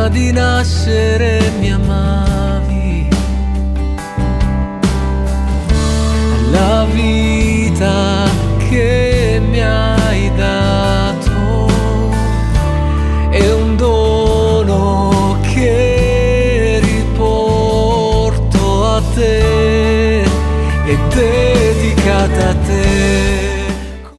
Prima di nascere mi amavi, la vita che mi hai dato è un dono che riporto a te, è dedicata a te.